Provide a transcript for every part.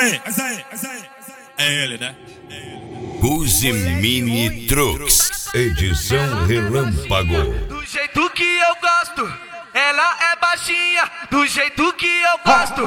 É ele, né? Guzi Mini Trucks, edição Relâmpago. Do jeito que eu gosto, ela é baixinha. Do jeito que eu gosto,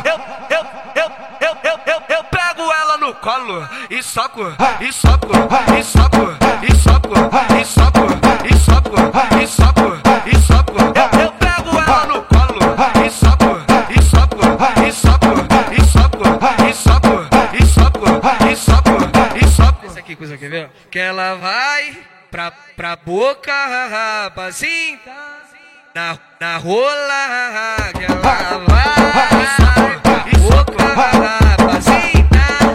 eu pego ela no colo e soco, e soco, e soco, e soco, e soco, e soco, e soco, e soco. Eu pego ela no colo e soco, e soco, e soco, e soco, e soco, e soco, e soco, e soco. Essa aqui, coisa, quer ver? Que ela vai pra boca, rapazinho. Na rola, que ela vai pra boca, rapazinho.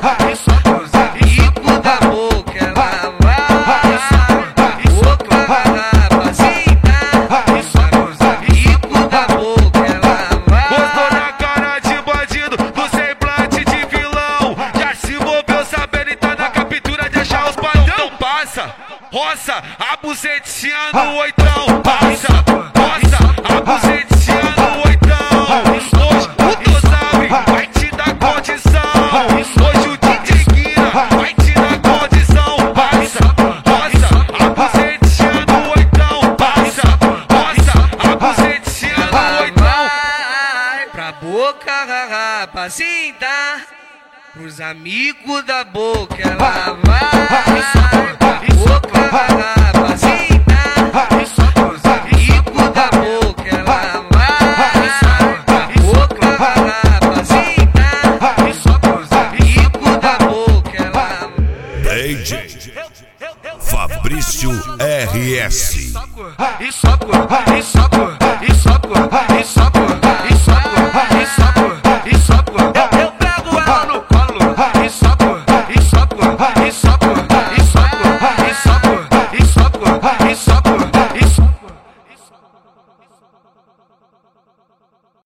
Rico da boca, ela vai pra boca, rapazinho. Rico da boca, ela vai. Gostou na cara de bandido, do semblante de vilão. Já se envolveu sabendo e tá na captura de achar os padrão. Então passa, roça, a bucetinha no oitão. Passa, roça, a bucetinha no oitão. Hoje o Dosabre vai te dar condição. Hoje o DJ Guira vai te dar condição. Passa, roça, a bucetinha no oitão. Passa, roça, a bucetinha no oitão. Vai pra boca, rapazinho. Pros amigos da boca, ela vai pra boca, rapazinho. Pros amigos da boca, ela vai pra boca, rapazinho. Pros amigos da boca, ela vai. DJ Fabrício RS. E soco, e soco, e soco, e soco, e soco.